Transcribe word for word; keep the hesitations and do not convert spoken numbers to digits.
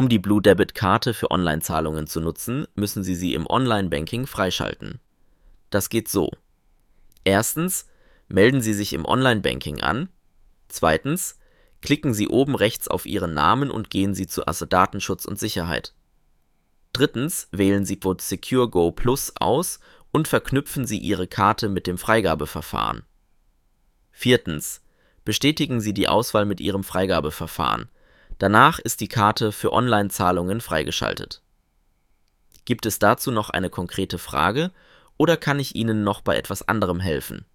Um die Blue Debit Karte für Online-Zahlungen zu nutzen, müssen Sie sie im Online-Banking freischalten. Das geht so: Erstens, melden Sie sich im Online-Banking an. Zweitens, klicken Sie oben rechts auf Ihren Namen und gehen Sie zu Datenschutz und Sicherheit. Drittens, wählen Sie Code Secure Go Plus aus und verknüpfen Sie Ihre Karte mit dem Freigabeverfahren. Viertens, bestätigen Sie die Auswahl mit Ihrem Freigabeverfahren. Danach ist die Karte für Online-Zahlungen freigeschaltet. Gibt es dazu noch eine konkrete Frage oder kann ich Ihnen noch bei etwas anderem helfen?